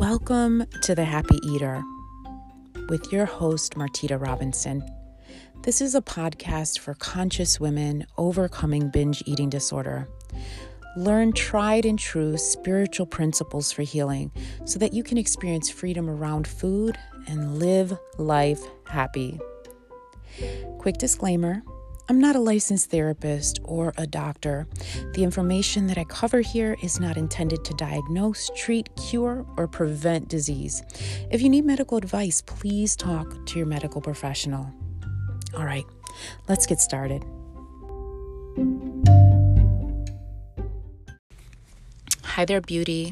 Welcome to The Happy Eater with your host, Martita Robinson. This is a podcast for conscious women overcoming binge eating disorder. Learn tried and true spiritual principles for healing so that you can experience freedom around food and live life happy. Quick disclaimer, I'm not a licensed therapist or a doctor. The information that I cover here is not intended to diagnose, treat, cure, or prevent disease. If you need medical advice, please talk to your medical professional. All right, let's get started. Hi there, beauty.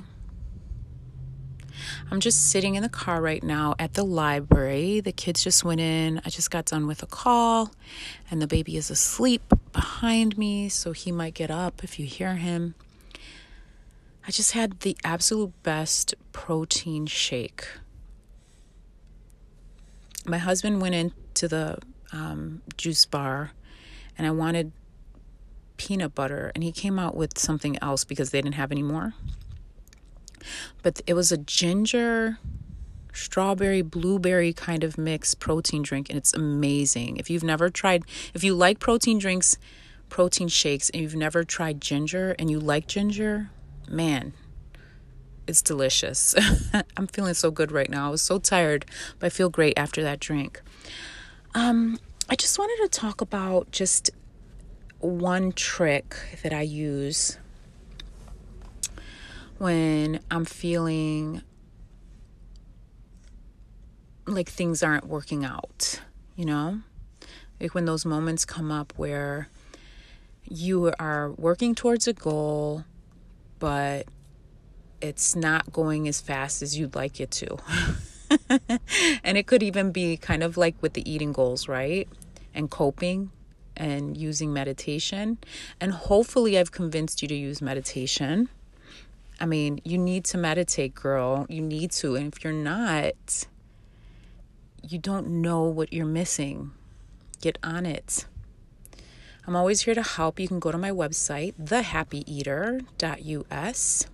I'm just sitting in the car right now at the library. The kids just went in. I just got done with a call, and the baby is asleep behind me, so he might get up if you hear him. I just had the absolute best protein shake. My husband went into the juice bar, and I wanted peanut butter, and he came out with something else because they didn't have any more. But it was a ginger, strawberry, blueberry kind of mixed protein drink, and it's amazing. If you like protein drinks, protein shakes, and you've never tried ginger and you like ginger, man, it's delicious. I'm feeling so good right now. I was so tired, but I feel great after that drink. I just wanted to talk about just one trick that I use when I'm feeling like things aren't working out, like when those moments come up where you are working towards a goal, but it's not going as fast as you'd like it to. And it could even be kind of like with the eating goals, right? And coping and using meditation. And hopefully I've convinced you to use meditation. I mean, you need to meditate, girl. You need to. And if you're not, you don't know what you're missing. Get on it. I'm always here to help. You can go to my website, thehappyeater.us.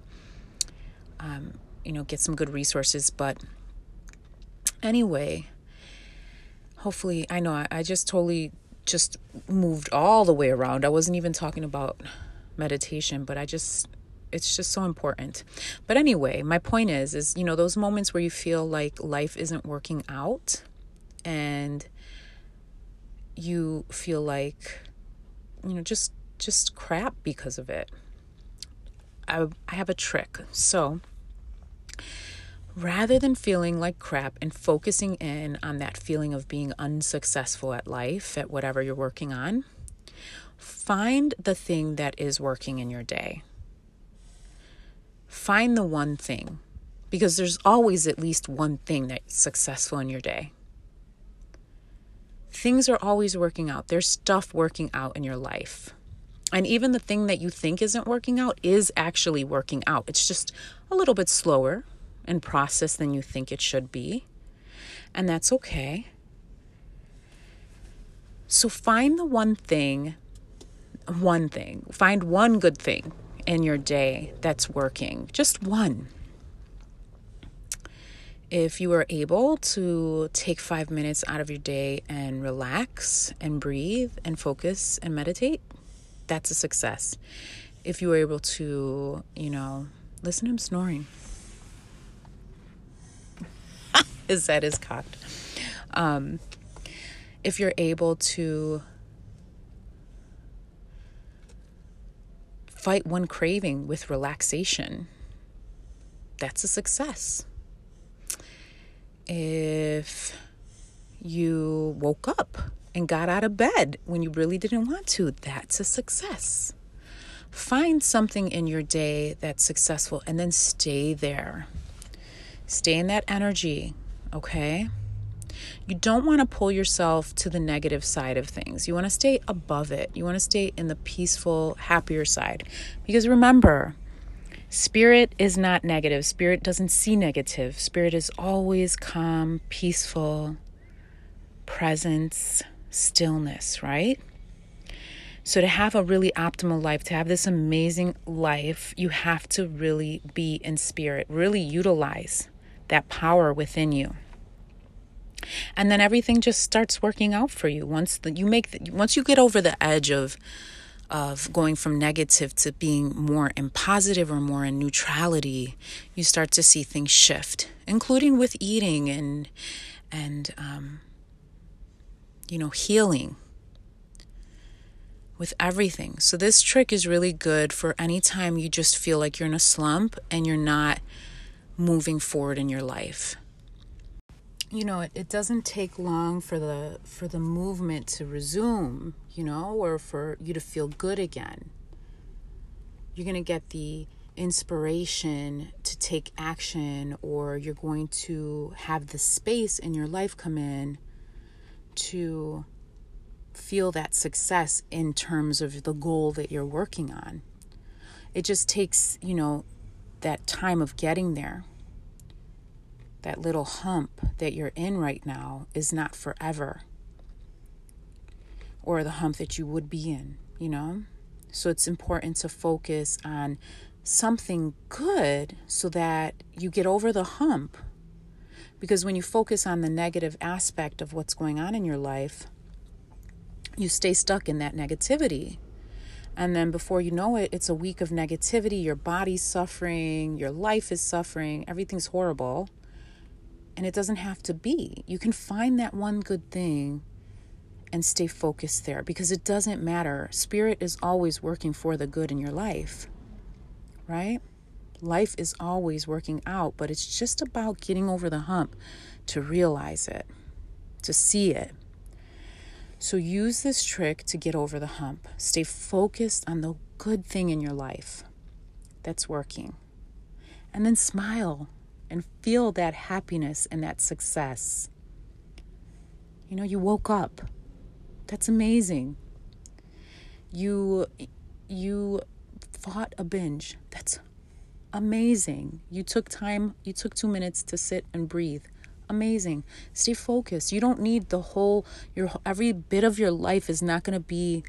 Get some good resources. But anyway, hopefully, I know I just totally just moved all the way around. I wasn't even talking about meditation, but it's just so important. But anyway, my point is, those moments where you feel like life isn't working out and you feel like, just crap because of it. I have a trick. So rather than feeling like crap and focusing in on that feeling of being unsuccessful at life, at whatever you're working on, find the thing that is working in your day. Find the one thing, because there's always at least one thing that's successful in your day. Things are always working out. There's stuff working out in your life. And even the thing that you think isn't working out is actually working out. It's just a little bit slower in process than you think it should be. And that's okay. So find the one thing. Find one good thing in your day that's working. Just one. If you are able to take 5 minutes out of your day and relax and breathe and focus and meditate, that's a success. If you were able to, listen to him snoring. His head is cocked. If you're able to fight one craving with relaxation, that's a success. If you woke up and got out of bed when you really didn't want to, that's a success. Find something in your day that's successful and then stay there. Stay in that energy, okay? You don't want to pull yourself to the negative side of things. You want to stay above it. You want to stay in the peaceful, happier side. Because remember, spirit is not negative. Spirit doesn't see negative. Spirit is always calm, peaceful, presence, stillness, right? So to have a really optimal life, to have this amazing life, you have to really be in spirit, really utilize that power within you. And then everything just starts working out for you. Once you get over the edge of going from negative to being more in positive or more in neutrality, you start to see things shift, including with eating and healing, with everything. So this trick is really good for any time you just feel like you're in a slump and you're not moving forward in your life. It doesn't take long for the movement to resume, or for you to feel good again. You're going to get the inspiration to take action, or you're going to have the space in your life come in to feel that success in terms of the goal that you're working on. It just takes, that time of getting there. That little hump that you're in right now is not forever. Or the hump that you would be in, So it's important to focus on something good so that you get over the hump. Because when you focus on the negative aspect of what's going on in your life, you stay stuck in that negativity. And then before you know it, it's a week of negativity. Your body's suffering. Your life is suffering. Everything's horrible. And it doesn't have to be. You can find that one good thing and stay focused there, because it doesn't matter. Spirit is always working for the good in your life, right? Life is always working out, but it's just about getting over the hump to realize it, to see it. So use this trick to get over the hump. Stay focused on the good thing in your life that's working. And then smile and feel that happiness and that success. You woke up. That's amazing. You fought a binge. That's amazing. You took 2 minutes to sit and breathe. Amazing. Stay focused. You don't need every bit of your life is not going to be,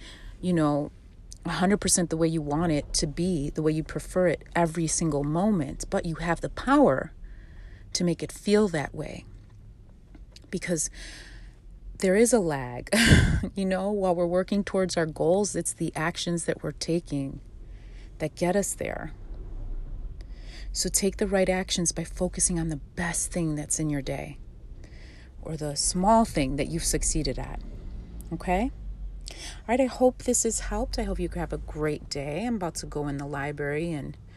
100% the way you want it to be, the way you prefer it every single moment. But you have the power to make it feel that way. Because there is a lag, while we're working towards our goals, it's the actions that we're taking that get us there. So take the right actions by focusing on the best thing that's in your day, or the small thing that you've succeeded at. Okay? All right, I hope this has helped. I hope you have a great day. I'm about to go in the library,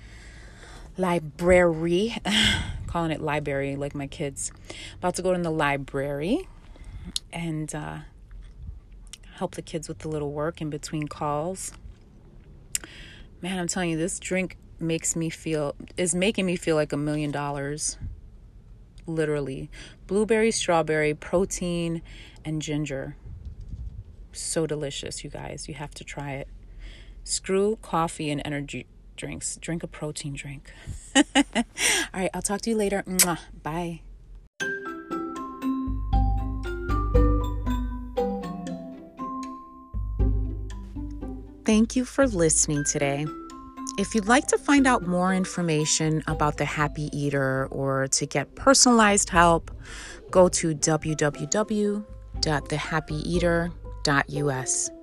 calling it library like my kids. About to go in the library and help the kids with the little work in between calls. Man, I'm telling you, this drink is making me feel like $1 million. Literally. Blueberry, strawberry, protein, and ginger. So delicious, you guys. You have to try it. Screw coffee and energy drinks. Drink a protein drink. All right, I'll talk to you later. Mwah. Bye. Thank you for listening today. If you'd like to find out more information about the Happy Eater or to get personalized help, go to www.thehappyeater.us.